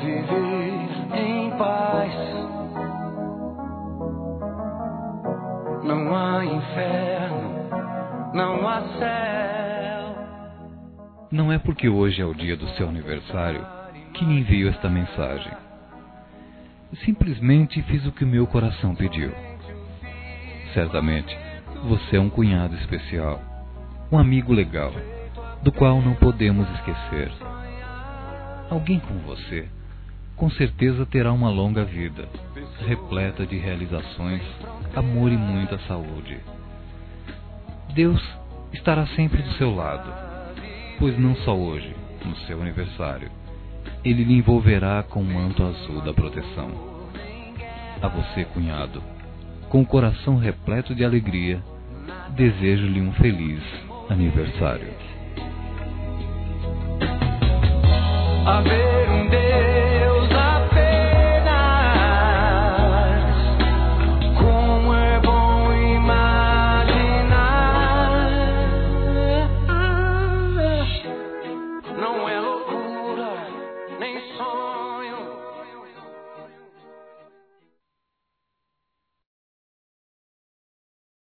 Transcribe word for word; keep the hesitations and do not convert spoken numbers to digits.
viver em paz. Não há inferno, não há céu. Não é porque hoje é o dia do seu aniversário que me envio esta mensagem. Simplesmente fiz o que meu coração pediu. Certamente, você é um cunhado especial, um amigo legal, do qual não podemos esquecer. Alguém como você, com certeza terá uma longa vida, repleta de realizações, amor e muita saúde. Deus estará sempre do seu lado, pois não só hoje, no seu aniversário, Ele lhe envolverá com o manto azul da proteção. A você, cunhado, com o coração repleto de alegria, desejo-lhe um feliz aniversário. Haver um Deus